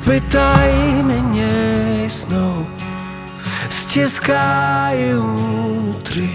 Спитай мене знов, стискає утри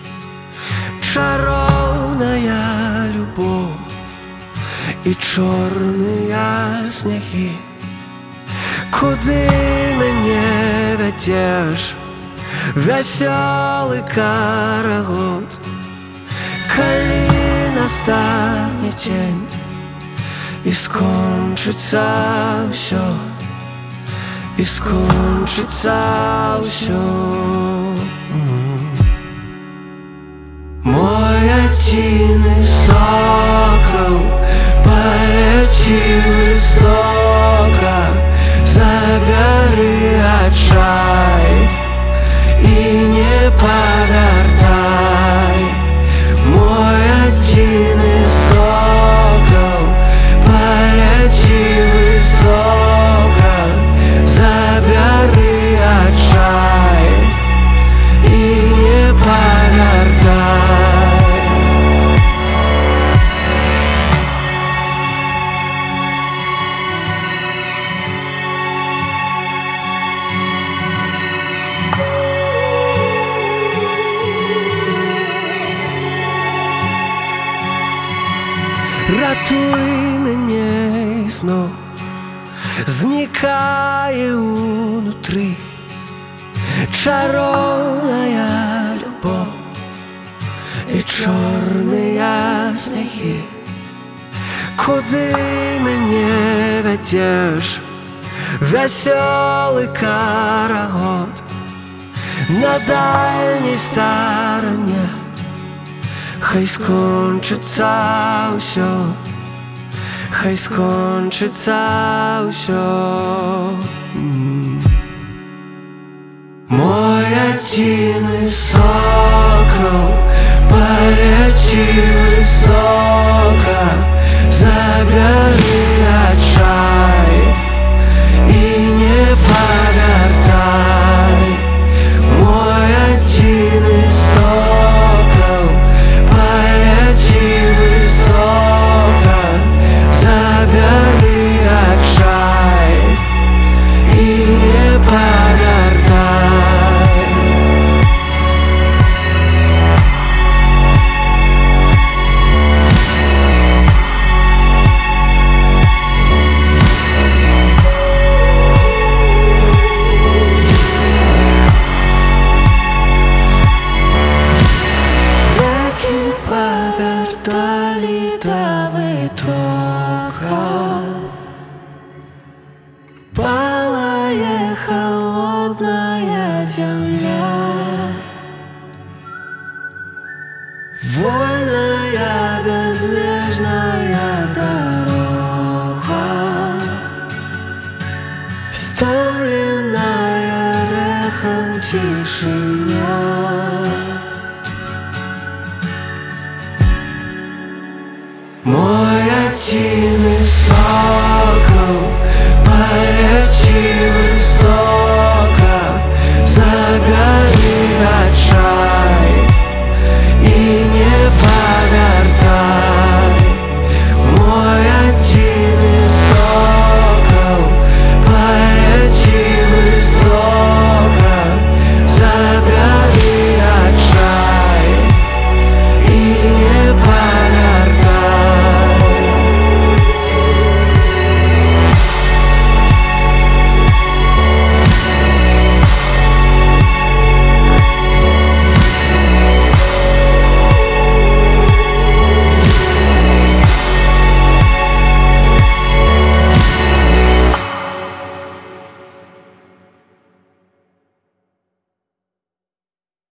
чаровная любов і чорные сняги. Куди мене ведеш, веселый карагод, коли настане тень і скончиться все, і скончиться все. Мой один сокол, полети высоко, забери отчай и не повертай. Мой один сокол, полети высоко, забери отчай и не повертай. Ратуй мене і знов, зникає внутрі чаровная любов і чорные сняги. Куди мене ведеш, веселый карагод, на дальній стороні. Хай скончиться все, хай скончиться все. Мой один сокол, полети высоко, забери отчай и не повертай. Мой один сокол, полети высоко, забери отчай и не повертай. Реки повертали до витока, палая холодная земля, вольная безмежная дорога, стомленная рехом тишиня.